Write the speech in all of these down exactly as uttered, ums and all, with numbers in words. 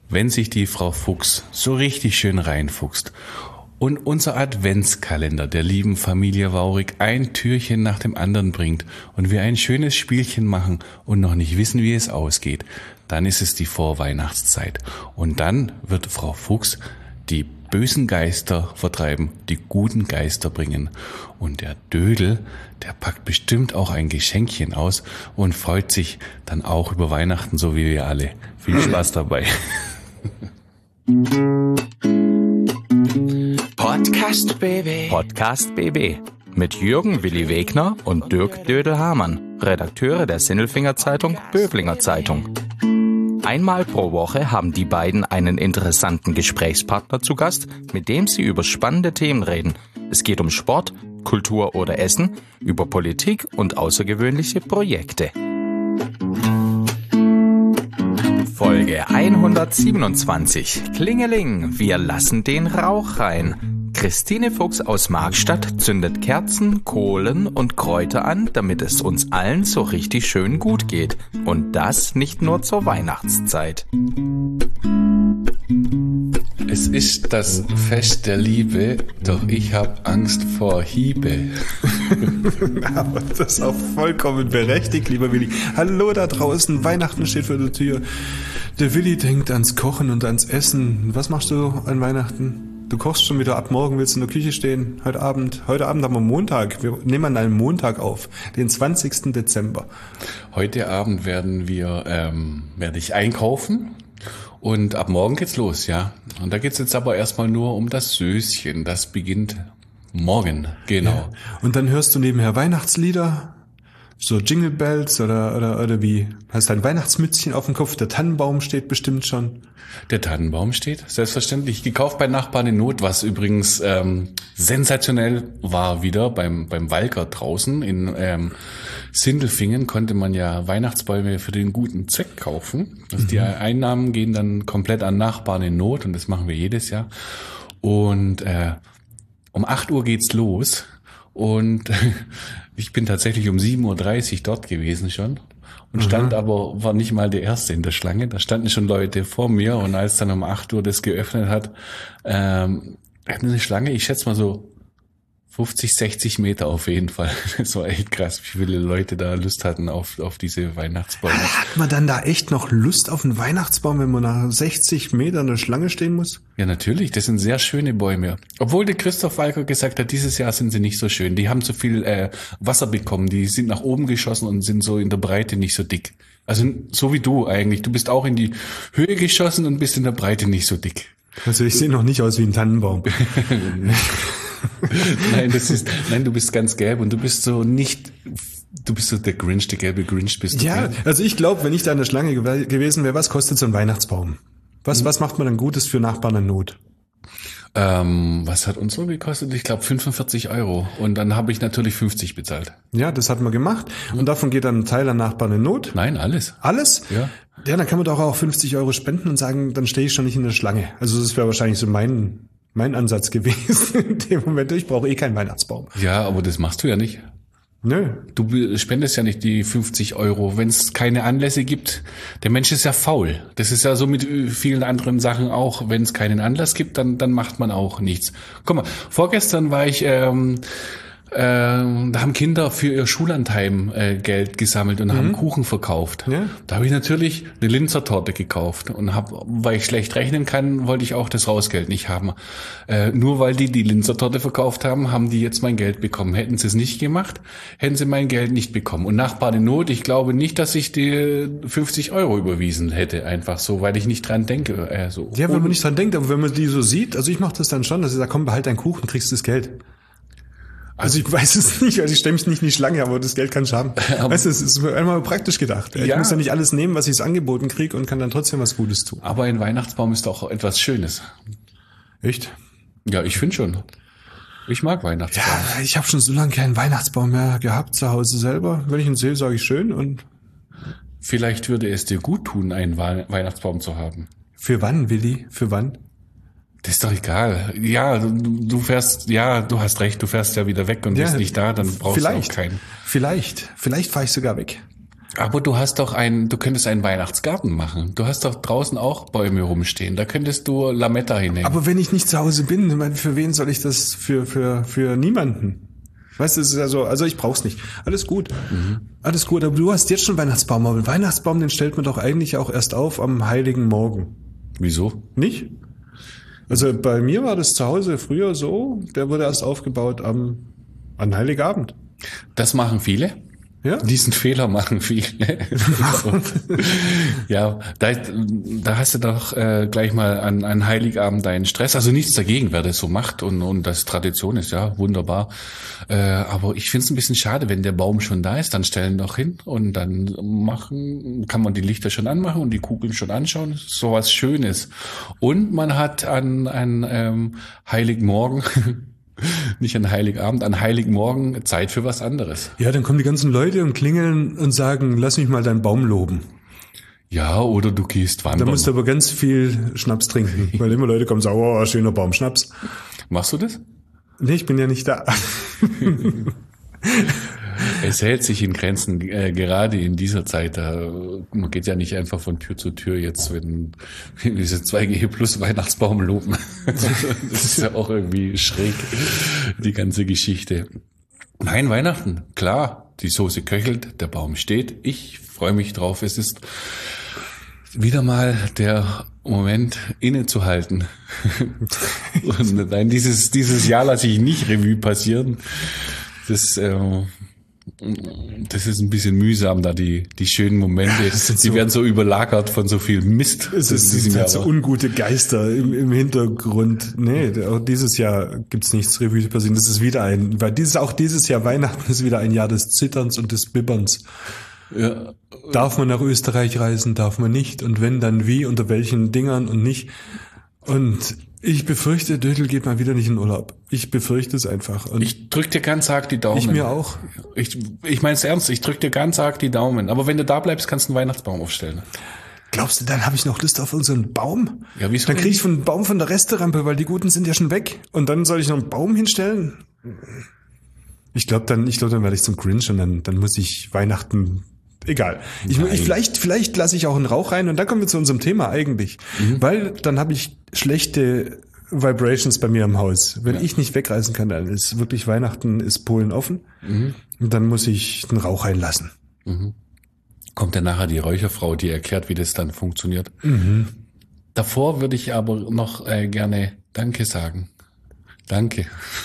wenn sich die Frau Fuchs so richtig schön reinfuchst und unser Adventskalender der lieben Familie Waurig ein Türchen nach dem anderen bringt und wir ein schönes Spielchen machen und noch nicht wissen, wie es ausgeht, dann ist es die Vorweihnachtszeit. Und dann wird Frau Fuchs die bösen Geister vertreiben, die guten Geister bringen. Und der Dödel, der packt bestimmt auch ein Geschenkchen aus und freut sich dann auch über Weihnachten, so wie wir alle. Viel Spaß dabei. Podcast B B. Podcast B B. Mit Jürgen Willi Wegner und Dirk Dödel-Hamann, Redakteure der Sinnelfinger Zeitung, Böblinger Zeitung. Einmal pro Woche haben die beiden einen interessanten Gesprächspartner zu Gast, mit dem sie über spannende Themen reden. Es geht um Sport, Kultur oder Essen, über Politik und außergewöhnliche Projekte. Folge hundertsiebenundzwanzig. Klingeling, wir lassen den Rauch rein. Christine Fuchs aus Markstadt zündet Kerzen, Kohlen und Kräuter an, damit es uns allen so richtig schön gut geht. Und das nicht nur zur Weihnachtszeit. Es ist das Fest der Liebe, doch ich hab Angst vor Hiebe. Aber das ist auch vollkommen berechtigt, lieber Willi. Hallo da draußen, Weihnachten steht vor der Tür. Der Willi denkt ans Kochen und ans Essen. Was machst du an Weihnachten? Du kochst schon wieder ab morgen, willst du in der Küche stehen, heute Abend. Heute Abend haben wir Montag. Wir nehmen an einem Montag auf, den zwanzigsten Dezember. Heute Abend werden wir, ähm, werde ich einkaufen und ab morgen geht's los, ja. Und da geht's jetzt aber erstmal nur um das Söschen. Das beginnt morgen, genau. Ja. Und dann hörst du nebenher Weihnachtslieder, so Jingle Bells oder, oder, oder wie? Hast du ein Weihnachtsmützchen auf dem Kopf, der Tannenbaum steht bestimmt schon. Der Tannenbaum steht, selbstverständlich. Gekauft bei Nachbarn in Not, was übrigens ähm, sensationell war wieder beim beim Walker draußen. In ähm, Sindelfingen konnte man ja Weihnachtsbäume für den guten Zweck kaufen. Also mhm. Die Einnahmen gehen dann komplett an Nachbarn in Not und das machen wir jedes Jahr. Und äh, um acht Uhr geht's los und ich bin tatsächlich um sieben Uhr dreißig dort gewesen schon. Und stand mhm. aber, war nicht mal der Erste in der Schlange. Da standen schon Leute vor mir und als dann um acht Uhr das geöffnet hat, ähm, hatten eine Schlange, ich schätze mal so fünfzig, sechzig Meter auf jeden Fall. Das war echt krass, wie viele Leute da Lust hatten auf, auf diese Weihnachtsbäume. Hat man dann da echt noch Lust auf einen Weihnachtsbaum, wenn man nach sechzig Metern in der Schlange stehen muss? Ja, natürlich. Das sind sehr schöne Bäume. Obwohl der Christoph Walker gesagt hat, dieses Jahr sind sie nicht so schön. Die haben zu viel äh, Wasser bekommen. Die sind nach oben geschossen und sind so in der Breite nicht so dick. Also so wie du eigentlich. Du bist auch in die Höhe geschossen und bist in der Breite nicht so dick. Also ich sehe noch nicht aus wie ein Tannenbaum. Nein, das ist, nein, du bist ganz gelb und du bist so nicht, du bist so der Grinch, der gelbe Grinch bist du. Ja, gelb. Also ich glaube, wenn ich da in der Schlange gew- gewesen wäre, was kostet so ein Weihnachtsbaum? Was, mhm. was macht man dann Gutes für Nachbarn in Not? Ähm, was hat uns so gekostet? Ich glaube fünfundvierzig Euro. Und dann habe ich natürlich fünfzig bezahlt. Ja, das hat man gemacht. Und davon geht dann ein Teil an Nachbarn in Not. Nein, alles. Alles? Ja. Ja, dann kann man doch auch fünfzig Euro spenden und sagen, dann stehe ich schon nicht in der Schlange. Also das wäre wahrscheinlich so mein, mein Ansatz gewesen in dem Moment. Ich brauche eh keinen Weihnachtsbaum. Ja, aber das machst du ja nicht. Nö. Du spendest ja nicht die fünfzig Euro, wenn es keine Anlässe gibt. Der Mensch ist ja faul. Das ist ja so mit vielen anderen Sachen auch. Wenn es keinen Anlass gibt, dann dann macht man auch nichts. Guck mal, vorgestern war ich, ähm, äh, da haben Kinder für ihr Schullandheim äh, Geld gesammelt und mhm. haben Kuchen verkauft. Ja. Da habe ich natürlich eine Linzer Torte gekauft und hab, weil ich schlecht rechnen kann, wollte ich auch das Rausgeld nicht haben. Äh, nur weil die die Linzer Torte verkauft haben, haben die jetzt mein Geld bekommen. Hätten sie es nicht gemacht, hätten sie mein Geld nicht bekommen. Und Nachbarn in Not, ich glaube nicht, dass ich die fünfzig Euro überwiesen hätte, einfach so, weil ich nicht dran denke. Äh, so. Ja, wenn man nicht dran denkt, aber wenn man die so sieht, also ich mache das dann schon, dass ich sage, komm, behalt deinen Kuchen, kriegst das Geld. Also ich weiß es nicht, also ich stelle mich nicht in die Schlange, aber das Geld kann ich haben. Weißt du, es ist einmal praktisch gedacht. Ich ja. muss ja nicht alles nehmen, was ich angeboten kriege und kann dann trotzdem was Gutes tun. Aber ein Weihnachtsbaum ist auch etwas Schönes. Echt? Ja, ich finde schon. Ich mag Weihnachtsbaum. Ja, ich habe schon so lange keinen Weihnachtsbaum mehr gehabt zu Hause selber. Wenn ich ihn sehe, sage ich schön und... Vielleicht würde es dir gut tun, einen Weihnachtsbaum zu haben. Für wann, Willi? Für wann? Das ist doch egal. Ja, du, du fährst, ja, du hast recht, du fährst ja wieder weg und ja, bist nicht da, dann brauchst du auch keinen. Vielleicht, vielleicht fahre ich sogar weg. Aber du hast doch einen, du könntest einen Weihnachtsgarten machen. Du hast doch draußen auch Bäume rumstehen. Da könntest du Lametta hinnehmen. Aber wenn ich nicht zu Hause bin, ich meine, für wen soll ich das? Für für für niemanden. Weißt du, es ist ja so, also ich brauch's nicht. Alles gut. Mhm. Alles gut, aber du hast jetzt schon Weihnachtsbaum. Aber den Weihnachtsbaum, den stellt man doch eigentlich auch erst auf am Heiligen Morgen. Wieso? Nicht? Also bei mir war das zu Hause früher so, der wurde erst aufgebaut am an Heiligabend. Das machen viele. Ja? Diesen Fehler machen viele. Ja, da, da hast du doch äh, gleich mal an, an Heiligabend deinen Stress. Also nichts dagegen, wer das so macht und, und das Tradition ist, ja, wunderbar. Äh, aber ich finde es ein bisschen schade, wenn der Baum schon da ist, dann stellen doch hin und dann machen, kann man die Lichter schon anmachen und die Kugeln schon anschauen. So was Schönes. Und man hat an, an ähm, Heiligmorgen nicht an Heiligabend, an Heiligmorgen Zeit für was anderes. Ja, dann kommen die ganzen Leute und klingeln und sagen, lass mich mal deinen Baum loben. Ja, oder du gehst wandern. Da musst du aber ganz viel Schnaps trinken, weil immer Leute kommen und sagen, oh, schöner Baum, Schnaps. Machst du das? Nee, ich bin ja nicht da. Es hält sich in Grenzen, äh, gerade in dieser Zeit. Da, man geht ja nicht einfach von Tür zu Tür jetzt, wenn diese zwei G plus Weihnachtsbaum loben. Das ist ja auch irgendwie schräg, die ganze Geschichte. Nein, Weihnachten, klar, die Soße köchelt, der Baum steht. Ich freue mich drauf. Es ist wieder mal der Moment, innezuhalten. Und nein, dieses, dieses Jahr lasse ich nicht Revue passieren. Das, äh, das ist ein bisschen mühsam, da die, die schönen Momente, die so, werden so überlagert von so viel Mist. Es sind halt so ungute Geister im, im Hintergrund. Nee, auch dieses Jahr gibt's nichts Revue passieren. Das ist wieder ein, weil dieses, auch dieses Jahr Weihnachten ist wieder ein Jahr des Zitterns und des Bibberns. Ja. Darf man nach Österreich reisen, darf man nicht? Und wenn, dann wie, unter welchen Dingern und nicht? Und ich befürchte, Dödel geht mal wieder nicht in Urlaub. Ich befürchte es einfach. Und ich drück dir ganz arg die Daumen. Ich mir auch. Ich, ich mein's ernst, ich drück dir ganz arg die Daumen. Aber wenn du da bleibst, kannst du einen Weihnachtsbaum aufstellen. Glaubst du, dann habe ich noch Lust auf unseren Baum? Ja, wieso? Dann kriege ich einen Baum von der Resterampe, weil die guten sind ja schon weg. Und dann soll ich noch einen Baum hinstellen? Ich glaube, dann, ich glaube, dann werde ich zum Grinch und dann, dann muss ich Weihnachten. Egal. Ich, ich, vielleicht, vielleicht lasse ich auch einen Rauch rein und dann kommen wir zu unserem Thema eigentlich. Mhm. Weil dann habe ich schlechte Vibrations bei mir im Haus. Wenn ja. ich nicht wegreisen kann, dann ist wirklich Weihnachten, ist Polen offen. Mhm. Und dann muss ich einen Rauch reinlassen. Mhm. Kommt dann nachher die Räucherfrau, die erklärt, wie das dann funktioniert. Mhm. Davor würde ich aber noch äh, gerne Danke sagen. Danke.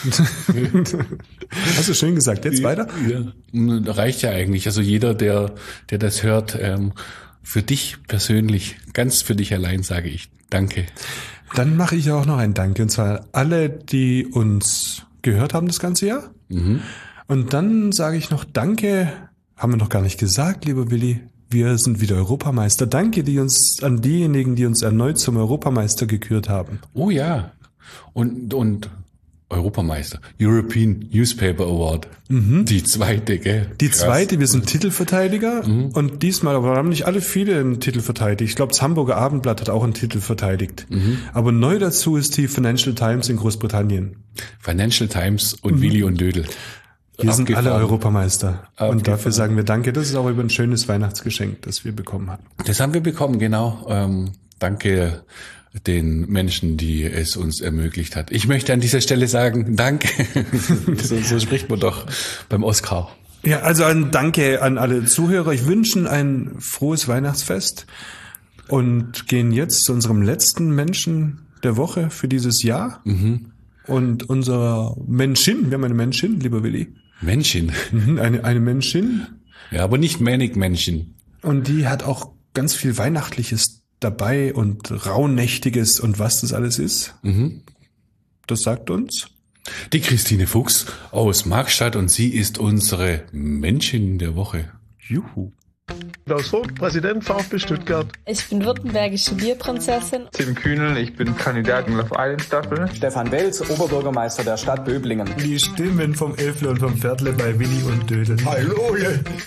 Hast du schön gesagt. Jetzt weiter? Ja, reicht ja eigentlich. Also jeder, der, der das hört, ähm, für dich persönlich, ganz für dich allein sage ich Danke. Dann mache ich auch noch ein Danke. Und zwar alle, die uns gehört haben das ganze Jahr. Mhm. Und dann sage ich noch Danke, haben wir noch gar nicht gesagt, lieber Willi. Wir sind wieder Europameister. Danke die uns an diejenigen, die uns erneut zum Europameister gekürt haben. Oh ja. Und, und Europameister, European Newspaper Award, mhm. die zweite, gell? Die Krass. zweite, wir sind Titelverteidiger mhm. und diesmal, aber haben nicht alle viele einen Titel verteidigt. Ich glaube, das Hamburger Abendblatt hat auch einen Titel verteidigt. Mhm. Aber neu dazu ist die Financial Times in Großbritannien. Financial Times und mhm. Willi und Dödel. Wir sind alle Europameister. Abgefahren. Und dafür sagen wir Danke. Das ist auch über ein schönes Weihnachtsgeschenk, das wir bekommen haben. Das haben wir bekommen, genau. Ähm, danke den Menschen, die es uns ermöglicht hat. Ich möchte an dieser Stelle sagen, danke. so, so spricht man doch beim Oscar. Ja, also ein Danke an alle Zuhörer. Ich wünsche ein frohes Weihnachtsfest und gehen jetzt zu unserem letzten Menschen der Woche für dieses Jahr. Mhm. Und unser Menschin, wir haben eine Menschin, lieber Willi. Menschin? Mhm, eine, eine Menschin. Ja, aber nicht Manic-Menschen. Und die hat auch ganz viel Weihnachtliches dabei und Rauhnächtiges und was das alles ist. Mhm. Das sagt uns die Christine Fuchs aus Markstadt und sie ist unsere Menschin der Woche. Juhu. Klaus Vogt, Präsident VfB Stuttgart. Ich bin württembergische Bierprinzessin. Tim Kühnel, ich bin Kandidat in Love Island Staffel. Stefan Welz, Oberbürgermeister der Stadt Böblingen. Die Stimmen vom Elfle und vom Viertle bei Willi und Dödel. Hallo!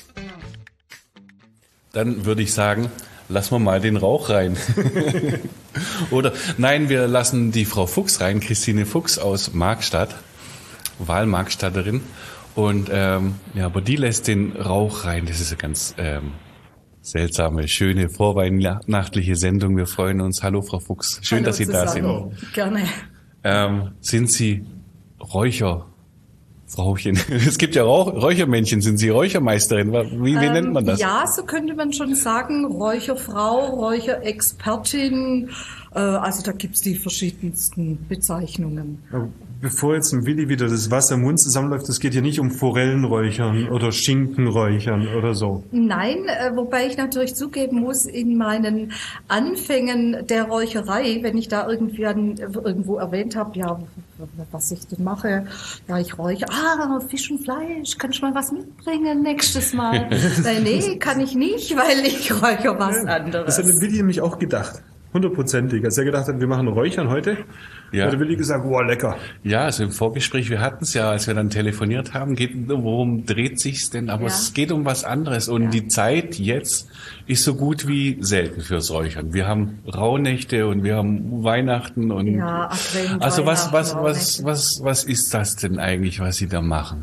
Dann würde ich sagen, lassen wir mal den Rauch rein. Oder nein, wir lassen die Frau Fuchs rein, Christine Fuchs aus Markstadt, Wahlmarkstatterin. Und ähm, ja, aber die lässt den Rauch rein. Das ist ja ganz ähm, Seltsame, schöne, vorweihnachtliche Sendung. Wir freuen uns. Hallo, Frau Fuchs. Schön, Hallo dass Sie zusammen. da sind. Gerne. Ähm, sind Sie Räucherfrauchen? Es gibt ja Rauch Räuchermännchen. Sind Sie Räuchermeisterin? Wie, wie ähm, nennt man das? Ja, so könnte man schon sagen. Räucherfrau, Räucherexpertin. Äh, also da gibt's die verschiedensten Bezeichnungen. Bevor jetzt ein Willi wieder das Wasser im Mund zusammenläuft, es geht hier nicht um Forellenräuchern oder Schinkenräuchern oder so. Nein, äh, wobei ich natürlich zugeben muss, in meinen Anfängen der Räucherei, wenn ich da irgendwie an, irgendwo erwähnt habe, ja, was ich denn mache, ja, ich räuche, ah, Fisch und Fleisch, kann ich mal was mitbringen nächstes Mal? äh, nee, kann ich nicht, weil ich räuche was anderes. Das hat der Willi nämlich auch gedacht. Hundertprozentig. Als er gedacht hat, wir machen Räuchern heute, ja. Hat der Willi gesagt, wow, lecker. Ja, also im Vorgespräch, wir hatten es ja, als wir dann telefoniert haben, geht, worum dreht sich's denn? Aber ja. Es geht um was anderes. Und ja. Die Zeit jetzt ist so gut wie selten fürs Räuchern. Wir haben Rauhnächte und wir haben Weihnachten und ja, Advent, also was, was, was, was, was ist das denn eigentlich, was Sie da machen?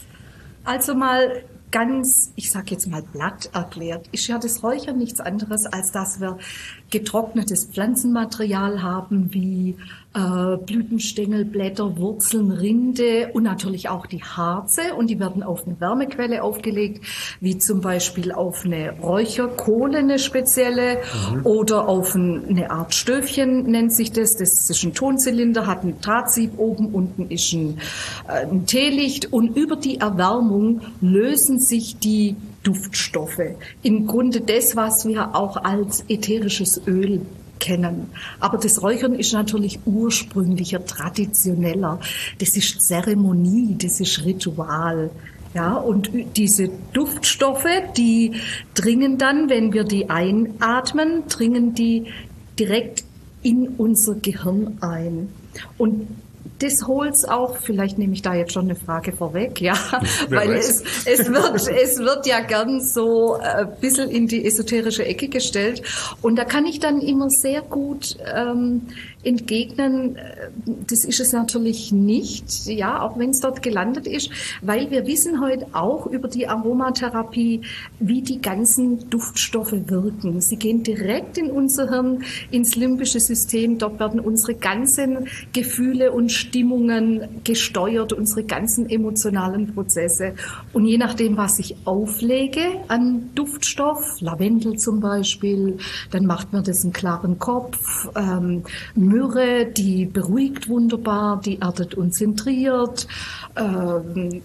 Also mal ganz, ich sag jetzt mal platt erklärt, ist ja das Räuchern nichts anderes, als dass wir getrocknetes Pflanzenmaterial haben, wie äh, Blütenstängel, Blätter, Wurzeln, Rinde und natürlich auch die Harze. Und die werden auf eine Wärmequelle aufgelegt, wie zum Beispiel auf eine Räucherkohle, eine spezielle, mhm. oder auf ein, eine Art Stöfchen nennt sich das. Das ist ein Tonzylinder, hat ein Drahtsieb, oben unten ist ein, äh, ein Teelicht. Und über die Erwärmung lösen sich die Duftstoffe. Im Grunde das, was wir auch als ätherisches Öl kennen. Aber das Räuchern ist natürlich ursprünglicher, traditioneller. Das ist Zeremonie, das ist Ritual. Ja, und diese Duftstoffe, die dringen dann, wenn wir die einatmen, dringen die direkt in unser Gehirn ein. Und das holt's auch, vielleicht nehme ich da jetzt schon eine Frage vorweg, ja, Wer weil es, es wird, es wird ja gern so ein bisschen in die esoterische Ecke gestellt und da kann ich dann immer sehr gut ähm, entgegnen, das ist es natürlich nicht, ja, auch wenn es dort gelandet ist, weil wir wissen heute auch über die Aromatherapie, wie die ganzen Duftstoffe wirken. Sie gehen direkt in unser Hirn, ins limbische System, dort werden unsere ganzen Gefühle und Stimmungen gesteuert, unsere ganzen emotionalen Prozesse. Und je nachdem, was ich auflege an Duftstoff, Lavendel zum Beispiel, dann macht mir das einen klaren Kopf. Ähm, Myrrhe, die beruhigt wunderbar, die erdet und zentriert. Ähm,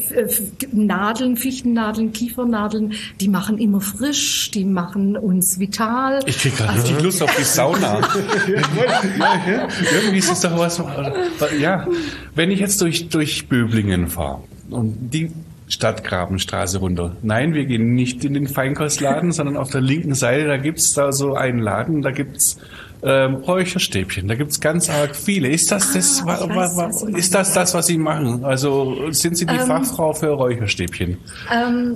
Nadeln, Fichtennadeln, Kiefernadeln, die machen immer frisch, die machen uns vital. Ich krieg gerade also, richtig Lust auf die Sauna. ja, ja. Irgendwie ist es doch was. Ja, wenn ich jetzt durch, durch Böblingen fahre und die Stadtgrabenstraße runter. Nein, wir gehen nicht in den Feinkostladen, sondern auf der linken Seite, da gibt's da so einen Laden, da gibt's ähm, Räucherstäbchen, da gibt's ganz arg viele. Ist das das, ah, wa, wa, wa, ist das, das, was Sie machen? Also sind Sie die ähm, Fachfrau für Räucherstäbchen? Ähm,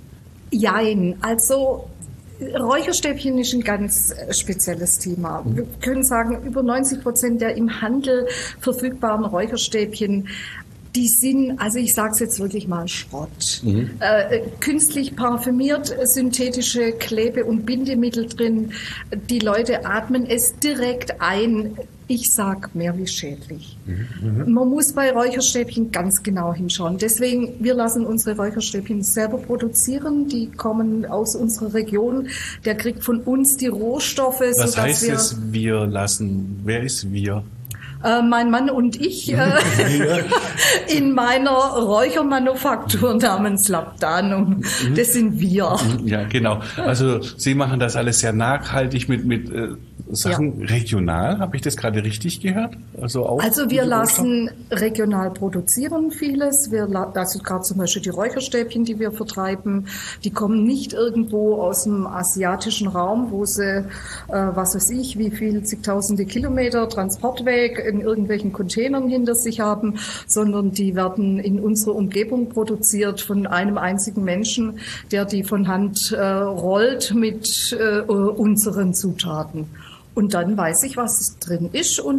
jein, also Räucherstäbchen ist ein ganz spezielles Thema. Wir können sagen, über neunzig Prozent der im Handel verfügbaren Räucherstäbchen, die sind, also ich sage es jetzt wirklich mal, Schrott. Mhm. Äh, künstlich parfümiert, synthetische Klebe- und Bindemittel drin. Die Leute atmen es direkt ein. Ich sag mehr wie schädlich. Mhm. Man muss bei Räucherstäbchen ganz genau hinschauen. Deswegen, wir lassen unsere Räucherstäbchen selber produzieren. Die kommen aus unserer Region. Der kriegt von uns die Rohstoffe. Was heißt wir, es, wir lassen? Wer ist wir? Äh, mein Mann und ich äh, in meiner Räuchermanufaktur namens Labdanum. Mhm. Das sind wir. Ja, genau. Also Sie machen das alles sehr nachhaltig mit mit äh, Sachen ja. regional. Habe ich das gerade richtig gehört? Also, auch also wir lassen regional produzieren vieles. Wir also gerade zum Beispiel die Räucherstäbchen, die wir vertreiben, die kommen nicht irgendwo aus dem asiatischen Raum, wo sie, äh, was weiß ich, wie viel zigtausende Kilometer Transportweg in irgendwelchen Containern hinter sich haben, sondern die werden in unserer Umgebung produziert von einem einzigen Menschen, der die von Hand äh, rollt mit äh, unseren Zutaten. Und dann weiß ich, was drin ist und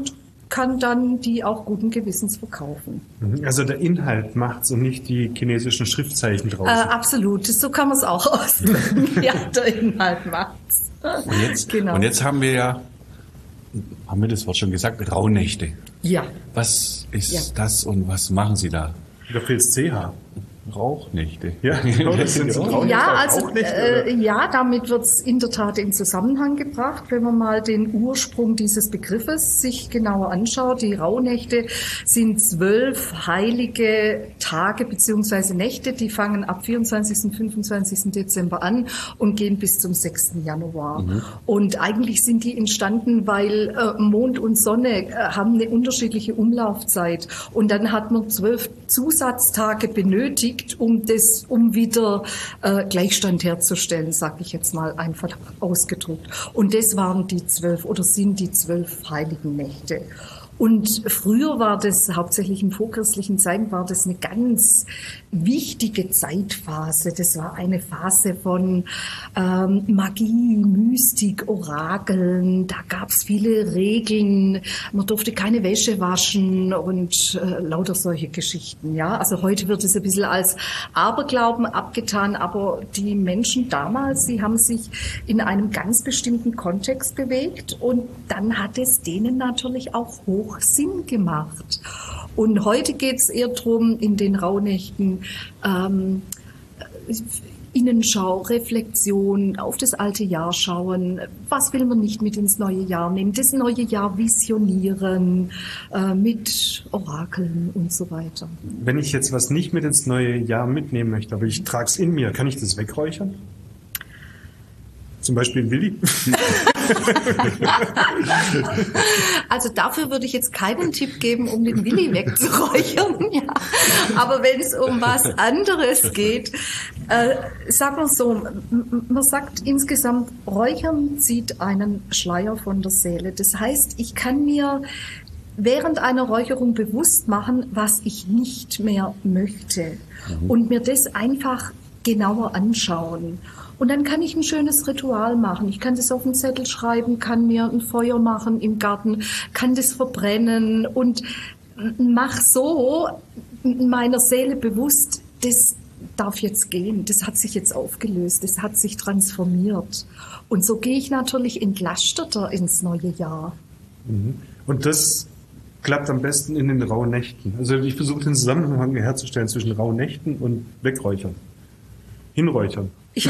kann dann die auch guten Gewissens verkaufen. Also der Inhalt macht's und nicht die chinesischen Schriftzeichen draußen. Äh, absolut, so kann man es auch ausdrücken. Ja, der Inhalt macht's. Und jetzt, genau. und jetzt haben wir ja, haben wir das Wort schon gesagt, Rauhnächte. Ja. Was ist Ja. das und was machen Sie da? Da fehlt's C H. Rauchnächte. Ja, genau, das sind so Rauhnächte. Ja, also Auch nicht, äh, ja, damit wird es in der Tat in Zusammenhang gebracht, wenn man mal den Ursprung dieses Begriffes sich genauer anschaut. Die Rauhnächte sind zwölf heilige Tage beziehungsweise Nächte, die fangen ab vierundzwanzigsten und fünfundzwanzigsten Dezember an und gehen bis zum sechsten Januar. Mhm. Und eigentlich sind die entstanden, weil äh, Mond und Sonne äh, haben eine unterschiedliche Umlaufzeit und dann hat man zwölf Zusatztage benötigt, um das, um wieder äh, Gleichstand herzustellen, sage ich jetzt mal einfach ausgedrückt. Und das waren die zwölf oder sind die zwölf heiligen Nächte. Und früher war das, hauptsächlich in vorchristlichen Zeiten, war das eine ganz wichtige Zeitphase. Das war eine Phase von ähm, Magie, Mystik, Orakeln. Da gab es viele Regeln. Man durfte keine Wäsche waschen und äh, lauter solche Geschichten. Ja, also heute wird es ein bisschen als Aberglauben abgetan, aber die Menschen damals, sie haben sich in einem ganz bestimmten Kontext bewegt und dann hat es denen natürlich auch hoch Sinn gemacht. Und heute geht es eher darum, in den Rauhnächten ähm, Innenschau, Reflexion, auf das alte Jahr schauen, was will man nicht mit ins neue Jahr nehmen, das neue Jahr visionieren, äh, mit Orakeln und so weiter. Wenn ich jetzt was nicht mit ins neue Jahr mitnehmen möchte, aber ich trage es in mir, kann ich das wegräuchern? Zum Beispiel ein Willi? Also dafür würde ich jetzt keinen Tipp geben, um den Willi wegzuräuchern. Ja. Aber wenn es um was anderes geht, äh, sagen wir so, man sagt insgesamt, Räuchern zieht einen Schleier von der Seele. Das heißt, ich kann mir während einer Räucherung bewusst machen, was ich nicht mehr möchte. Mhm. Und mir das einfach genauer anschauen. Und dann kann ich ein schönes Ritual machen. Ich kann das auf einen Zettel schreiben, kann mir ein Feuer machen im Garten, kann das verbrennen und mach so meiner Seele bewusst, das darf jetzt gehen, das hat sich jetzt aufgelöst, das hat sich transformiert. Und so gehe ich natürlich entlasteter ins neue Jahr. Und das klappt am besten in den Rauhnächten. Also ich versuche den Zusammenhang herzustellen zwischen Rauhnächten und Wegräuchern. Hinräuchern. Ich,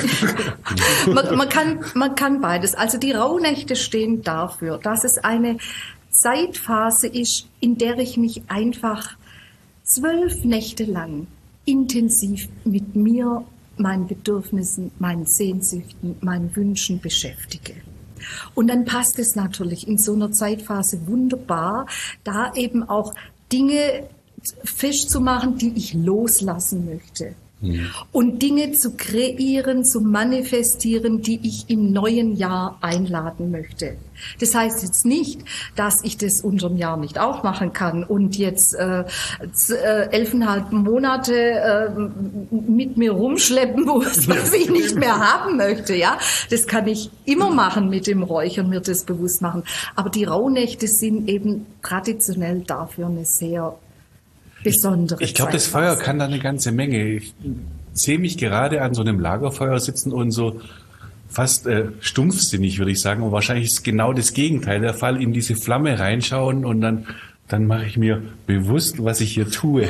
man, man, kann, man kann beides. Also die Rauhnächte stehen dafür, dass es eine Zeitphase ist, in der ich mich einfach zwölf Nächte lang intensiv mit mir, meinen Bedürfnissen, meinen Sehnsüchten, meinen Wünschen beschäftige. Und dann passt es natürlich in so einer Zeitphase wunderbar, da eben auch Dinge festzumachen, die ich loslassen möchte. Und Dinge zu kreieren, zu manifestieren, die ich im neuen Jahr einladen möchte. Das heißt jetzt nicht, dass ich das unterm Jahr nicht auch machen kann und jetzt äh, äh, elfeinhalb Monate äh, mit mir rumschleppen muss, was ich nicht mehr haben möchte. Ja, das kann ich immer machen mit dem Räuchern, mir das bewusst machen. Aber die Rauhnächte sind eben traditionell dafür eine sehr besondere Ich glaube, das Feuer kann da eine ganze Menge. Ich sehe mich gerade an so einem Lagerfeuer sitzen und so fast äh, stumpfsinnig, würde ich sagen. Und wahrscheinlich ist genau das Gegenteil der Fall, in diese Flamme reinschauen und dann, dann mache ich mir bewusst, was ich hier tue.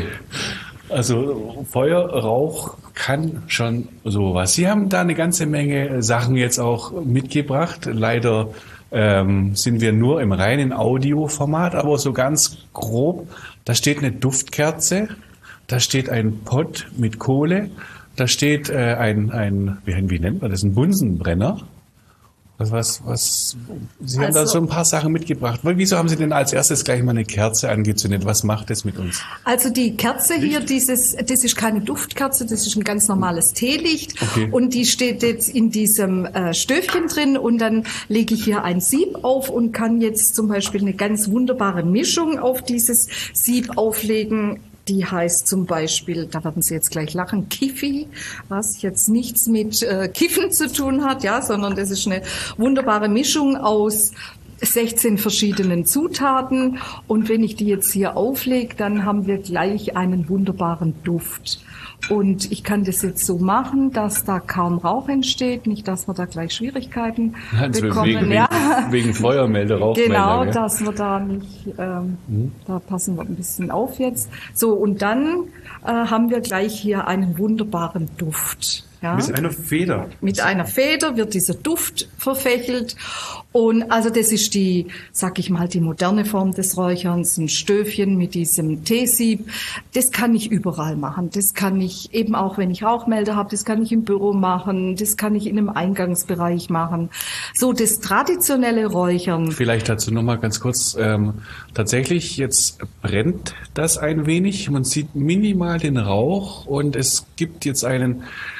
Also Feuer, Rauch kann schon sowas. Sie haben da eine ganze Menge Sachen jetzt auch mitgebracht. Leider ähm, sind wir nur im reinen Audioformat, aber so ganz grob. Da steht eine Duftkerze, da steht ein Pott mit Kohle, da steht äh, ein, ein wie, wie nennt man das, ein Bunsenbrenner. Was, was, was, Sie haben also, da so ein paar Sachen mitgebracht. Wieso haben Sie denn als erstes gleich mal eine Kerze angezündet? Was macht das mit uns? Also die Kerze hier, dieses, das ist keine Duftkerze, das ist ein ganz normales Teelicht. Okay. Und die steht jetzt in diesem äh, Stöfchen drin und dann lege ich hier ein Sieb auf und kann jetzt zum Beispiel eine ganz wunderbare Mischung auf dieses Sieb auflegen. Die heißt zum Beispiel, da werden Sie jetzt gleich lachen, Kiffi, was jetzt nichts mit äh, Kiffen zu tun hat, ja, sondern das ist eine wunderbare Mischung aus sechzehn verschiedenen Zutaten. Und wenn ich die jetzt hier auflege, dann haben wir gleich einen wunderbaren Duft. Und ich kann das jetzt so machen, dass da kaum Rauch entsteht, nicht, dass wir da gleich Schwierigkeiten also bekommen. Wegen, ja. wegen, wegen Feuermelder, Rauchmelder. Genau, ja. dass wir da nicht, ähm, mhm. da passen wir ein bisschen auf jetzt. So, und dann äh, haben wir gleich hier einen wunderbaren Duft. Ja. Mit einer Feder. Mit einer Feder wird dieser Duft verfächelt. Und also das ist die, sag ich mal, die moderne Form des Räucherns, ein Stöfchen mit diesem Teesieb. Das kann ich überall machen. Das kann ich eben auch, wenn ich Rauchmelder habe, das kann ich im Büro machen, das kann ich in einem Eingangsbereich machen. So das traditionelle Räuchern. Vielleicht dazu nochmal ganz kurz. Ähm, tatsächlich, jetzt brennt das ein wenig. Man sieht minimal den Rauch und es gibt jetzt einen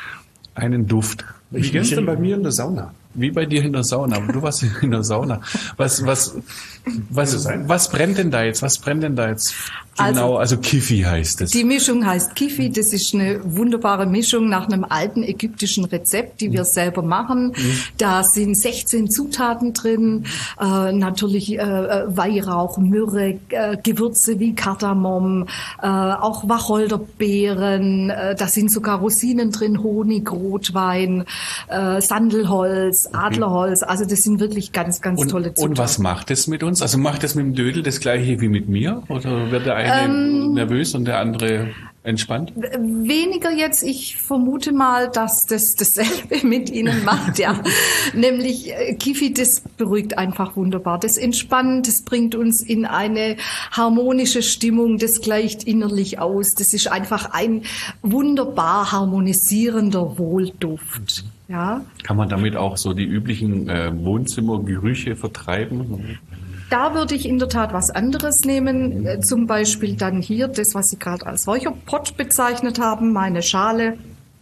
einen Duft. Wie gestern bei mir in der Sauna. Wie bei dir in der Sauna. Aber du warst in der Sauna. Was, was, was, was brennt denn da jetzt? Was brennt denn da jetzt? Genau, also, also Kifi heißt es. Die Mischung heißt Kifi. Das ist eine wunderbare Mischung nach einem alten ägyptischen Rezept, die wir mhm. selber machen. Mhm. Da sind sechzehn Zutaten drin. Äh, natürlich äh, Weihrauch, Myrrhe, äh, Gewürze wie Kardamom, äh, auch Wacholderbeeren. Äh, da sind sogar Rosinen drin, Honig, Rotwein, äh, Sandelholz, okay. Adlerholz. Also das sind wirklich ganz, ganz und, tolle Zutaten. Und was macht es mit uns? Also macht es mit dem Dödel das gleiche wie mit mir? Oder wird der eine ähm, nervös und der andere entspannt? Weniger jetzt. Ich vermute mal, dass das dasselbe mit Ihnen macht, ja. Nämlich Kifi, das beruhigt einfach wunderbar. Das entspannt, das bringt uns in eine harmonische Stimmung, das gleicht innerlich aus. Das ist einfach ein wunderbar harmonisierender Wohlduft. Ja. Kann man damit auch so die üblichen äh, Wohnzimmergerüche vertreiben? Da würde ich in der Tat was anderes nehmen, äh, zum Beispiel dann hier das, was Sie gerade als Räucherpott bezeichnet haben, meine Schale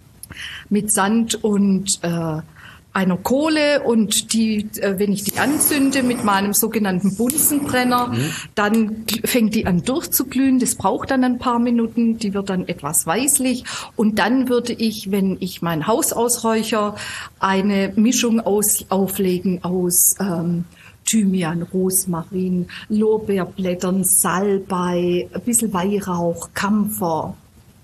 mit Sand und äh, einer Kohle und die, äh, wenn ich die anzünde mit meinem sogenannten Bunsenbrenner, mhm. dann fängt die an durchzuglühen. Das braucht dann ein paar Minuten, die wird dann etwas weißlich und dann würde ich, wenn ich mein Haus ausräucher, eine Mischung aus, auflegen aus ähm, Thymian, Rosmarin, Lorbeerblättern, Salbei, ein bisschen Weihrauch, Kampfer.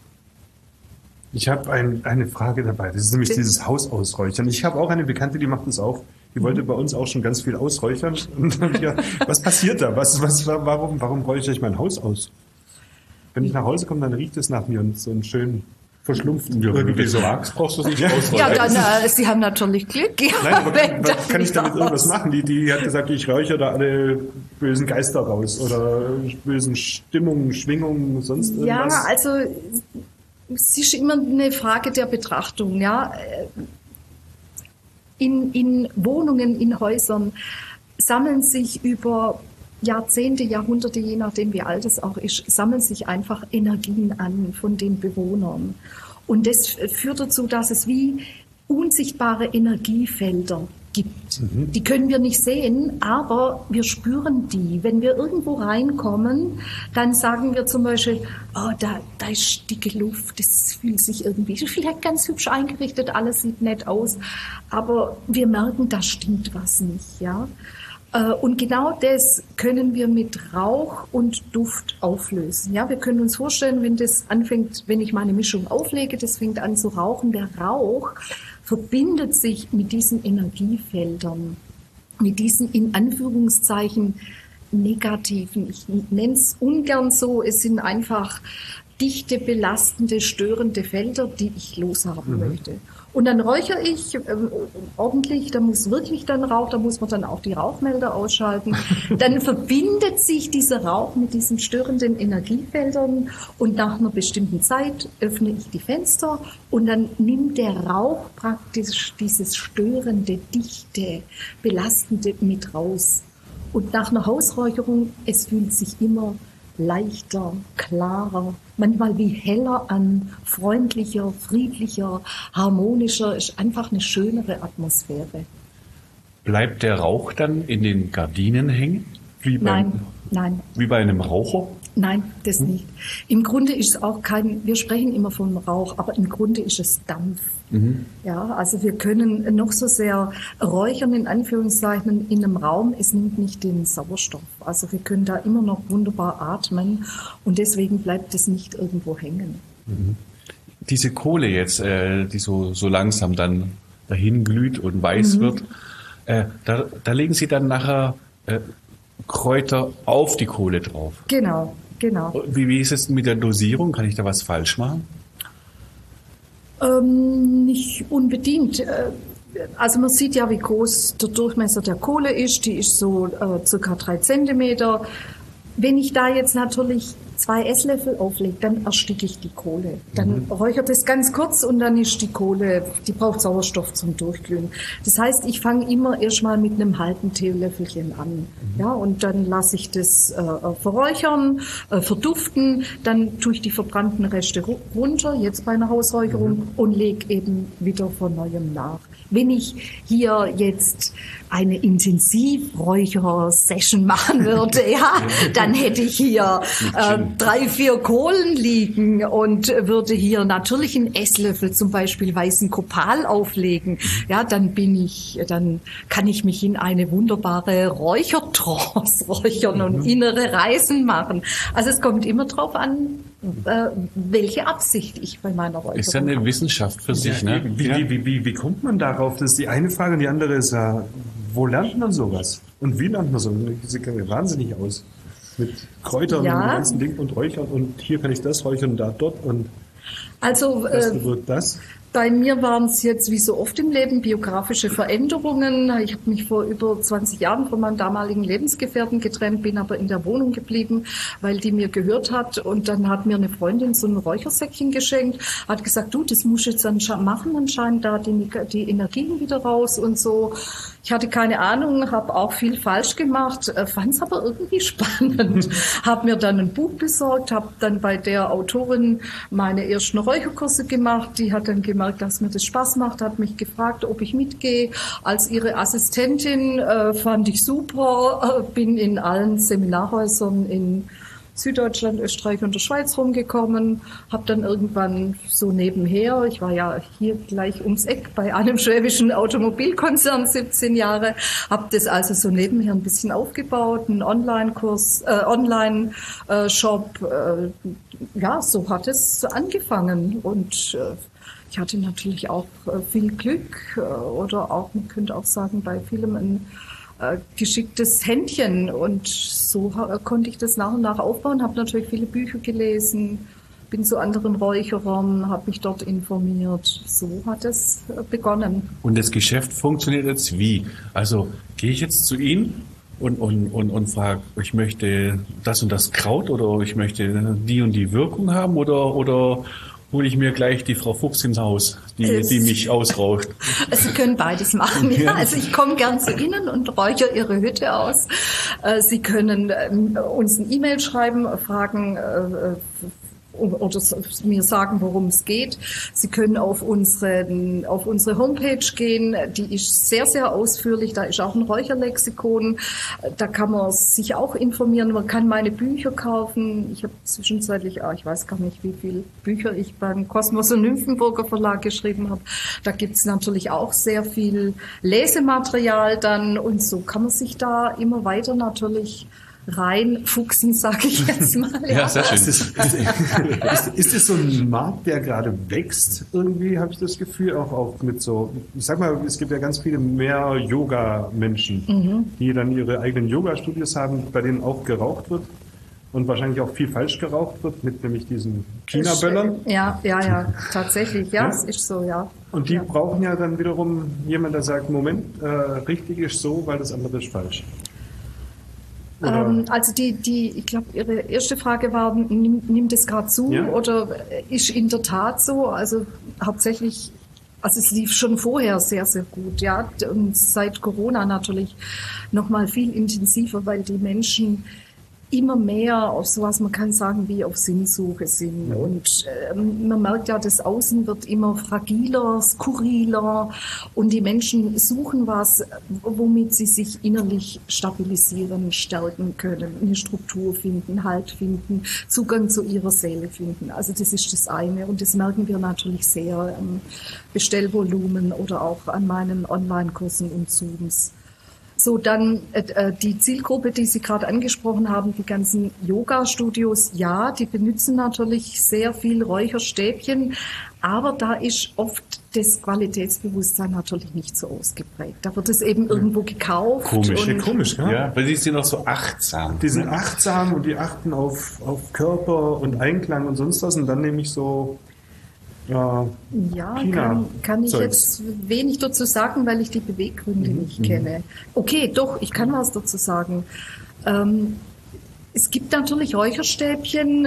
Ich habe ein, eine Frage dabei. Das ist nämlich dieses Haus ausräuchern. Ich habe auch eine Bekannte, die macht das auch. Die wollte bei uns auch schon ganz viel ausräuchern. Und ja, was passiert da? Was, was, warum, warum räuchere ich mein Haus aus? Wenn ich nach Hause komme, dann riecht es nach mir und so einen schönen verschlumpften. Ja, wenn du das magst, brauchst du es nicht ausräuchern. Ja, dann, äh, Sie haben natürlich Glück. Ja, Nein, aber kann, kann ich damit irgendwas machen? Die, die hat gesagt, ich räuchere da alle bösen Geister raus oder bösen Stimmungen, Schwingungen, sonst irgendwas. Ja, also es ist immer eine Frage der Betrachtung. Ja, in, in Wohnungen, in Häusern sammeln sich über Jahrzehnte, Jahrhunderte, je nachdem wie alt es auch ist, sammeln sich einfach Energien an von den Bewohnern. Und das führt dazu, dass es wie unsichtbare Energiefelder gibt. Mhm. Die können wir nicht sehen, aber wir spüren die. Wenn wir irgendwo reinkommen, dann sagen wir zum Beispiel, oh, da, da ist dicke Luft, das fühlt sich irgendwie, vielleicht ganz hübsch eingerichtet, alles sieht nett aus, aber wir merken, da stimmt was nicht, ja. Und genau das können wir mit Rauch und Duft auflösen. Ja, wir können uns vorstellen, wenn das anfängt, wenn ich meine Mischung auflege, das fängt an zu rauchen. Der Rauch verbindet sich mit diesen Energiefeldern, mit diesen in Anführungszeichen negativen, ich nenne es ungern so, es sind einfach dichte, belastende, störende Felder, die ich loshaben mhm. möchte. Und dann räuchere ich ähm, ordentlich, da muss wirklich dann Rauch, da muss man dann auch die Rauchmelder ausschalten. Dann verbindet sich dieser Rauch mit diesen störenden Energiefeldern und nach einer bestimmten Zeit öffne ich die Fenster und dann nimmt der Rauch praktisch dieses störende, dichte, belastende mit raus. Und nach einer Hausräucherung, es fühlt sich immer leichter, klarer, manchmal wie heller an, freundlicher, friedlicher, harmonischer, ist einfach eine schönere Atmosphäre. Bleibt der Rauch dann in den Gardinen hängen? Wie beim, nein, nein. Wie bei einem Raucher? Nein, das nicht. Im Grunde ist es auch kein, wir sprechen immer von Rauch, aber im Grunde ist es Dampf. Mhm. Ja, also wir können noch so sehr räuchern, in Anführungszeichen, in einem Raum, es nimmt nicht den Sauerstoff. Also wir können da immer noch wunderbar atmen und deswegen bleibt es nicht irgendwo hängen. Mhm. Diese Kohle jetzt, äh, die so, so langsam dann dahin glüht und weiß mhm. wird, äh, da, da legen Sie dann nachher äh, Kräuter auf die Kohle drauf. Genau, genau. Wie, wie ist es mit der Dosierung? Kann ich da was falsch machen? Ähm, nicht unbedingt. Also man sieht ja, wie groß der Durchmesser der Kohle ist. Die ist so äh, circa drei Zentimeter. Wenn ich da jetzt natürlich zwei Esslöffel auflege, dann ersticke ich die Kohle. Dann mhm. räuchert es ganz kurz und dann ist die Kohle, die braucht Sauerstoff zum Durchglühen. Das heißt, ich fange immer erstmal mit einem halben Teelöffelchen an. Mhm. Ja, und dann lasse ich das äh, verräuchern, äh, verduften, dann tue ich die verbrannten Reste runter, jetzt bei einer Hausräucherung, mhm. und lege eben wieder von Neuem nach. Wenn ich hier jetzt eine Intensivräucher-Session machen würde, ja, dann hätte ich hier äh, drei, vier Kohlen liegen und würde hier natürlich einen Esslöffel zum Beispiel weißen Kopal auflegen. Ja, dann bin ich, dann kann ich mich in eine wunderbare Räuchertrance räuchern und innere Reisen machen. Also es kommt immer drauf an, äh, welche Absicht ich bei meiner Räucherung habe. Ist ja eine Wissenschaft für sich, ja, ne? Wie, ja. wie, wie, wie, wie kommt man darauf? Das ist die eine Frage und die andere ist ja, wo lernt man sowas? Und wie lernt man sowas? Das sieht wahnsinnig aus. Mit Kräutern ja. und dem ganzen Ding und Räuchern und hier kann ich das räuchern, da, dort und also, das äh, wird das. Bei mir waren es jetzt wie so oft im Leben biografische Veränderungen. Ich habe mich vor über zwanzig Jahren von meinem damaligen Lebensgefährten getrennt, bin aber in der Wohnung geblieben, weil die mir gehört hat. Und dann hat mir eine Freundin so ein Räuchersäckchen geschenkt, hat gesagt, du, das musst du jetzt ansche- machen, anscheinend da die, die Energien wieder raus und so. Ich hatte keine Ahnung, habe auch viel falsch gemacht, fand es aber irgendwie spannend. Habe mir dann ein Buch besorgt, habe dann bei der Autorin meine ersten Räucherkurse gemacht. Die hat dann gemerkt, dass mir das Spaß macht, hat mich gefragt, ob ich mitgehe. Als ihre Assistentin äh, fand ich super, äh, bin in allen Seminarhäusern in Süddeutschland, Österreich und der Schweiz rumgekommen, habe dann irgendwann so nebenher, ich war ja hier gleich ums Eck bei einem schwäbischen Automobilkonzern siebzehn Jahre, habe das also so nebenher ein bisschen aufgebaut, einen Online-Kurs, äh, Online-Shop, äh, ja, so hat es angefangen und äh, ich hatte natürlich auch äh, viel Glück äh, oder auch, man könnte auch sagen, bei vielem ein geschicktes Händchen und so konnte ich das nach und nach aufbauen, habe natürlich viele Bücher gelesen, bin zu anderen Räucherern, habe mich dort informiert. So hat es begonnen. Und das Geschäft funktioniert jetzt wie? Also gehe ich jetzt zu Ihnen und, und, und, und frage, ich möchte das und das Kraut oder ich möchte die und die Wirkung haben oder, oder hole ich mir gleich die Frau Fuchs ins Haus, die, die mich ausrauscht. Sie können beides machen. Ja. Also ich komme gern zu Ihnen und räuchere Ihre Hütte aus. Sie können uns ein E-Mail schreiben, fragen oder mir sagen, worum es geht. Sie können auf unsere, auf unsere Homepage gehen. Die ist sehr, sehr ausführlich. Da ist auch ein Räucherlexikon. Da kann man sich auch informieren. Man kann meine Bücher kaufen. Ich habe zwischenzeitlich, ich weiß gar nicht, wie viele Bücher ich beim Kosmos und Nymphenburger Verlag geschrieben habe. Da gibt's natürlich auch sehr viel Lesematerial dann. Und so kann man sich da immer weiter natürlich reinfuchsen, sage ich jetzt mal. Ja, ja sehr schön. Ist, ist, ist, ist das so ein Markt, der gerade wächst? Irgendwie habe ich das Gefühl, auch, auch mit so, ich sag mal, es gibt ja ganz viele mehr Yoga-Menschen, mhm. die dann ihre eigenen Yoga-Studios haben, bei denen auch geraucht wird und wahrscheinlich auch viel falsch geraucht wird, mit nämlich diesen China-Böllern. Ja, ja, ja, tatsächlich, ja, es ja? ist so, ja. Und die ja. brauchen ja dann wiederum jemand, der sagt, Moment, äh, richtig ist so, weil das andere ist falsch. Ähm, also die, die, ich glaube, Ihre erste Frage war, nimmt, nimmt es gerade zu ja. oder ist in der Tat so? Also hauptsächlich, also es lief schon vorher sehr, sehr gut, ja. Und seit Corona natürlich noch mal viel intensiver, weil die Menschen immer mehr auf sowas, man kann sagen, wie auf Sinnsuche sind. Und äh, man merkt ja, das Außen wird immer fragiler, skurriler und die Menschen suchen was, womit sie sich innerlich stabilisieren, stärken können, eine Struktur finden, Halt finden, Zugang zu ihrer Seele finden. Also das ist das eine und das merken wir natürlich sehr am Bestellvolumen oder auch an meinen Online-Kursen und Zooms. So, dann äh, die Zielgruppe, die Sie gerade angesprochen haben, die ganzen Yoga-Studios, ja, die benutzen natürlich sehr viel Räucherstäbchen, aber da ist oft das Qualitätsbewusstsein natürlich nicht so ausgeprägt. Da wird es eben irgendwo gekauft. Komisch, und ja, komisch, ja? Ja, weil die sind auch so achtsam. Die sind achtsam und die achten auf, auf Körper und Einklang und sonst was und dann nehme ich so Ja, ja kann, kann ich jetzt wenig dazu sagen, weil ich die Beweggründe mhm. nicht kenne. Okay, doch, ich kann was dazu sagen. Ähm, es gibt natürlich Räucherstäbchen,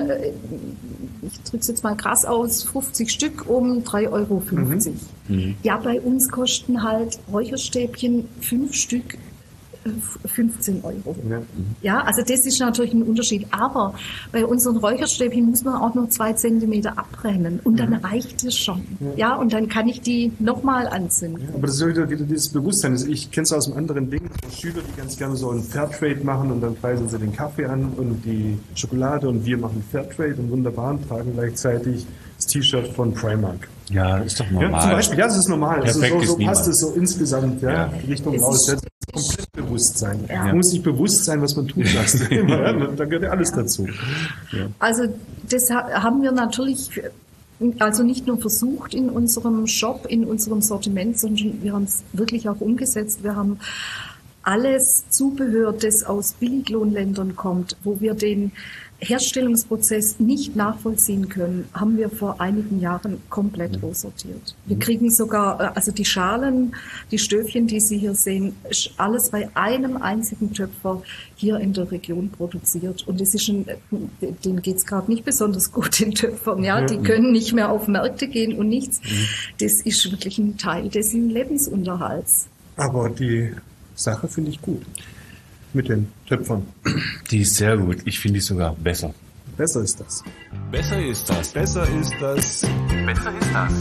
ich drücke es jetzt mal krass aus, fünfzig Stück um drei Euro fünfzig. Mhm. Ja, bei uns kosten halt Räucherstäbchen fünf Stück fünfzehn Euro. Ja. ja, also das ist natürlich ein Unterschied. Aber bei unseren Räucherstäbchen muss man auch noch zwei Zentimeter abbrennen und dann mhm. reicht es schon. Ja. ja, und dann kann ich die nochmal anzünden. Ja, aber das ist wieder, wieder dieses Bewusstsein. Ich kenne es aus einem anderen Ding. Schüler, die ganz gerne so ein Fairtrade machen und dann preisen sie den Kaffee an und die Schokolade und wir machen Fairtrade und wunderbar und tragen gleichzeitig das T-Shirt von Primark. Ja, ist doch normal. Ja, zum Beispiel, ja, das ist normal. Also so, so passt es so insgesamt, ja, ja. Richtung raus. Das ist komplett Bewusstsein. Ja. Man muss sich bewusst sein, was man tut. Ja, da gehört ja alles ja. dazu. Ja. Also das haben wir natürlich also nicht nur versucht in unserem Shop, in unserem Sortiment, sondern wir haben es wirklich auch umgesetzt. Wir haben alles Zubehör, das aus Billiglohnländern kommt, wo wir den Herstellungsprozess nicht nachvollziehen können, haben wir vor einigen Jahren komplett aussortiert. Wir kriegen sogar, also die Schalen, die Stöfchen, die Sie hier sehen, ist alles bei einem einzigen Töpfer hier in der Region produziert. Und es ist ein, denen geht's gerade nicht besonders gut, den Töpfern. Ja, die können nicht mehr auf Märkte gehen und nichts. Das ist wirklich ein Teil dessen Lebensunterhalts. Aber die Sache finde ich gut. Mit den Töpfern. Die ist sehr gut. Ich finde die sogar besser. Besser ist das. Besser ist das. Besser ist das. Besser ist das.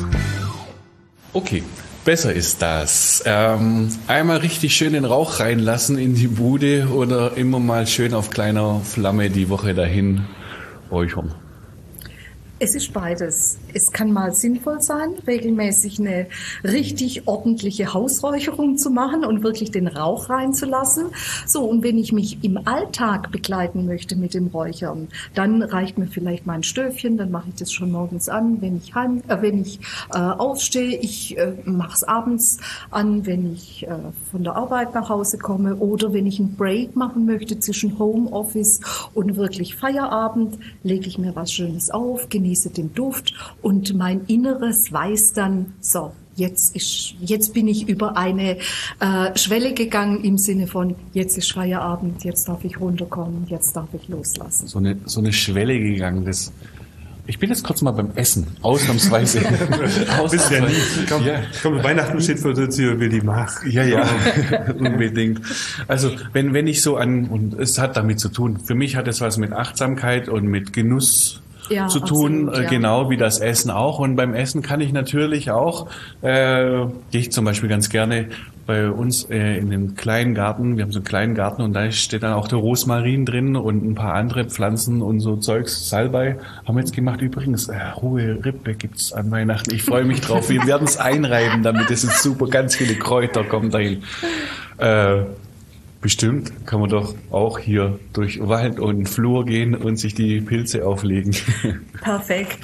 Okay, besser ist das. Ähm, einmal richtig schön den Rauch reinlassen in die Bude oder immer mal schön auf kleiner Flamme die Woche dahin räuchern. Es ist beides. Es kann mal sinnvoll sein, regelmäßig eine richtig ordentliche Hausräucherung zu machen und wirklich den Rauch reinzulassen. So, und wenn ich mich im Alltag begleiten möchte mit dem Räuchern, dann reicht mir vielleicht mein Stöfchen, dann mache ich das schon morgens an, wenn ich, heim, äh, wenn ich äh, aufstehe. Ich äh, mache es abends an, wenn ich äh, von der Arbeit nach Hause komme oder wenn ich einen Break machen möchte zwischen Homeoffice und wirklich Feierabend, lege ich mir was Schönes auf, genieße den Duft und mein Inneres weiß dann, so, jetzt ist, jetzt bin ich über eine äh, Schwelle gegangen im Sinne von, jetzt ist Feierabend, jetzt darf ich runterkommen, jetzt darf ich loslassen. So eine, so eine Schwelle gegangen, das... Ich bin jetzt kurz mal beim Essen, ausnahmsweise. Bist ja nie. Komm, ja. komm, Weihnachten steht vor der Tür, Willi, mach. Ja, ja, unbedingt. Also, wenn, wenn ich so an, und es hat damit zu tun, für mich hat es was mit Achtsamkeit und mit Genuss ja, zu tun, absolut, ja. Genau wie das Essen auch. Und beim Essen kann ich natürlich auch, äh, gehe ich zum Beispiel ganz gerne bei uns äh, in dem kleinen Garten, wir haben so einen kleinen Garten und da steht dann auch der Rosmarin drin und ein paar andere Pflanzen und so Zeugs, Salbei haben wir jetzt gemacht. Übrigens, äh, rohe Rippe gibt's an Weihnachten. Ich freue mich drauf. Wir werden es einreiben, damit es ist super, ganz viele Kräuter kommen dahin. Äh, Bestimmt kann man doch auch hier durch Wald und Flur gehen und sich die Pilze auflegen. Perfekt.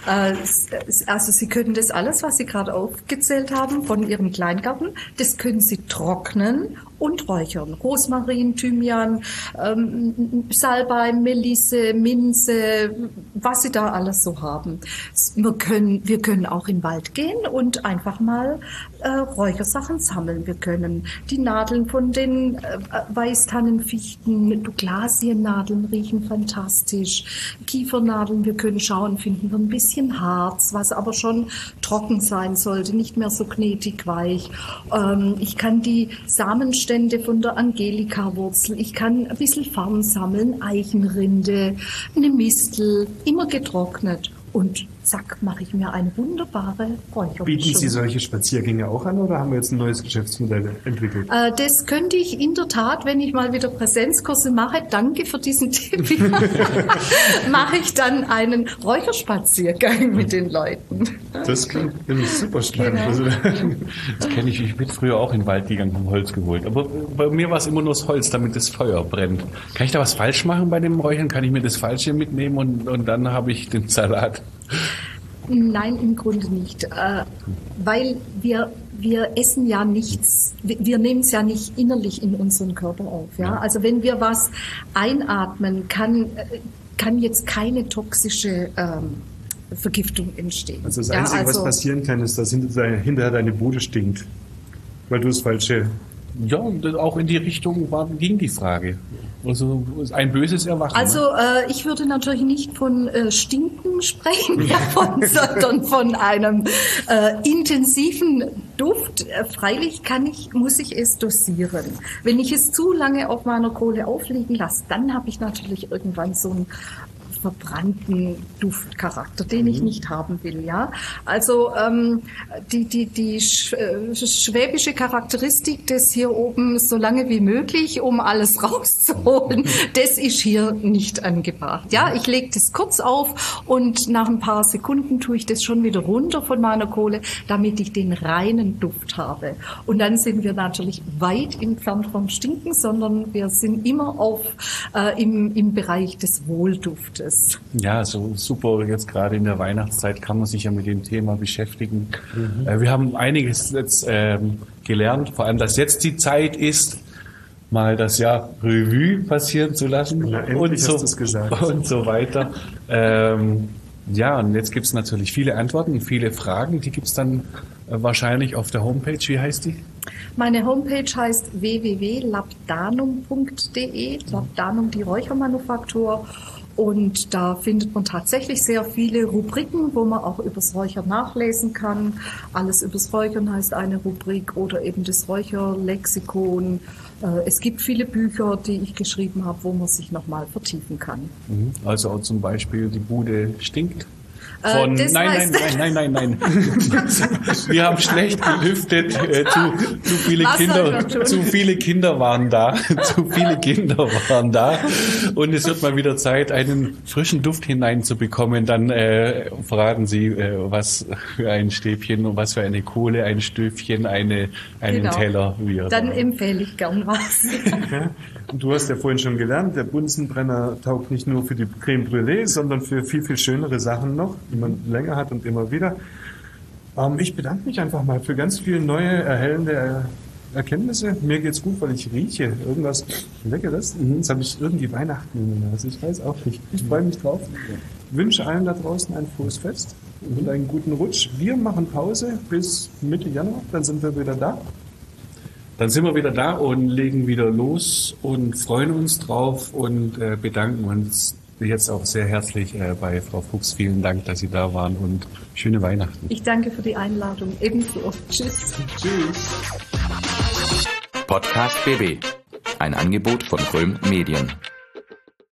Also Sie können das alles, was Sie gerade aufgezählt haben von Ihrem Kleingarten, das können Sie trocknen und räuchern. Rosmarin, Thymian, ähm, Salbei, Melisse, Minze, was Sie da alles so haben. Wir können, wir können auch in den Wald gehen und einfach mal äh, Räuchersachen sammeln. Wir können die Nadeln von den äh, Weißtannenfichten, Douglasiennadeln riechen fantastisch, Kiefernadeln, wir können schauen, finden wir ein bisschen Harz, was aber schon trocken sein sollte, nicht mehr so knetig weich. Ähm, ich kann die Samenstäbe Blütenstände von der Angelika-Wurzel. Ich kann ein bisschen Farn sammeln, Eichenrinde, eine Mistel, immer getrocknet. Und zack, mache ich mir eine wunderbare Räuchermischung. Bieten Sie solche Spaziergänge auch an oder haben wir jetzt ein neues Geschäftsmodell entwickelt? Äh, das könnte ich in der Tat, wenn ich mal wieder Präsenzkurse mache, danke für diesen Tipp, mache ich dann einen Räucherspaziergang mit den Leuten. Das klingt super spannend. Genau. Also, Das kenne ich. Ich bin früher auch in den Wald gegangen und Holz geholt. Aber bei mir war es immer nur das Holz, damit das Feuer brennt. Kann ich da was falsch machen bei dem Räuchern? Kann ich mir das Falsche mitnehmen und, und dann habe ich den Salat? Nein, im Grunde nicht, äh, weil wir wir essen ja nichts, wir, wir nehmen es ja nicht innerlich in unseren Körper auf. Ja? Ja. Also wenn wir was einatmen, kann kann jetzt keine toxische ähm, Vergiftung entstehen. Also das Einzige, ja, also, was passieren kann, ist, dass hinterher deine Bude stinkt, weil du das Falsche. Ja, und auch in die Richtung war, ging die Frage. Also ein böses Erwachen. Also äh, ich würde natürlich nicht von äh, Stinken sprechen, davon, sondern von einem äh, intensiven Duft. Äh, freilich kann ich, muss ich es dosieren. Wenn ich es zu lange auf meiner Kohle aufliegen lasse, dann habe ich natürlich irgendwann so ein verbrannten Duftcharakter, den ich nicht haben will, ja. Also ähm, die die die sch äh, schwäbische Charakteristik des hier oben so lange wie möglich, um alles rauszuholen, das ist hier nicht angebracht. Ja, ich lege das kurz auf und nach ein paar Sekunden tue ich das schon wieder runter von meiner Kohle, damit ich den reinen Duft habe. Und dann sind wir natürlich weit entfernt vom Stinken, sondern wir sind immer auf äh, im im Bereich des Wohlduftes. Ja, so super. Jetzt gerade in der Weihnachtszeit kann man sich ja mit dem Thema beschäftigen. Mhm. Äh, wir haben einiges jetzt ähm, gelernt, vor allem, dass jetzt die Zeit ist, mal das Jahr Revue passieren zu lassen. Na, und, so, hast du's gesagt. und so weiter. ähm, ja, und jetzt gibt es natürlich viele Antworten, viele Fragen. Die gibt es dann äh, wahrscheinlich auf der Homepage. Wie heißt die? Meine Homepage heißt w w w punkt labdanum punkt d e, Labdanum, die Räuchermanufaktur. Und da findet man tatsächlich sehr viele Rubriken, wo man auch übers Räuchern nachlesen kann. Alles übers Räuchern heißt eine Rubrik oder eben das Räucherlexikon. Es gibt viele Bücher, die ich geschrieben habe, wo man sich nochmal vertiefen kann. Also auch zum Beispiel Die Bude stinkt. Von, äh, nein, nein, nein, nein, nein, nein. Wir haben schlecht gelüftet. Äh, zu, zu viele Was Kinder, zu viele Kinder waren da. zu viele Kinder waren da. Und es wird mal wieder Zeit, einen frischen Duft hineinzubekommen. Dann äh, verraten Sie, äh, was für ein Stäbchen und was für eine Kohle, ein Stöfchen, eine, einen genau. Teller. Wie Dann empfehle ich gern was. Ja. Und du hast ja vorhin schon gelernt, der Bunsenbrenner taugt nicht nur für die Creme Brûlée, sondern für viel, viel schönere Sachen noch, die man länger hat und immer wieder. Ähm, ich bedanke mich einfach mal für ganz viele neue, erhellende Erkenntnisse. Mir geht's gut, weil ich rieche irgendwas Leckeres. Jetzt habe ich irgendwie Weihnachten in der Nase. Ich weiß auch nicht. Ich freue mich drauf. Ich wünsche allen da draußen ein frohes Fest und einen guten Rutsch. Wir machen Pause bis Mitte Januar, dann sind wir wieder da. Dann sind wir wieder da und legen wieder los und freuen uns drauf und äh, bedanken uns jetzt auch sehr herzlich äh, bei Frau Fuchs. Vielen Dank, dass Sie da waren und schöne Weihnachten. Ich danke für die Einladung. Ebenso. Tschüss. Tschüss. Podcast B B. Ein Angebot von Röhm Medien.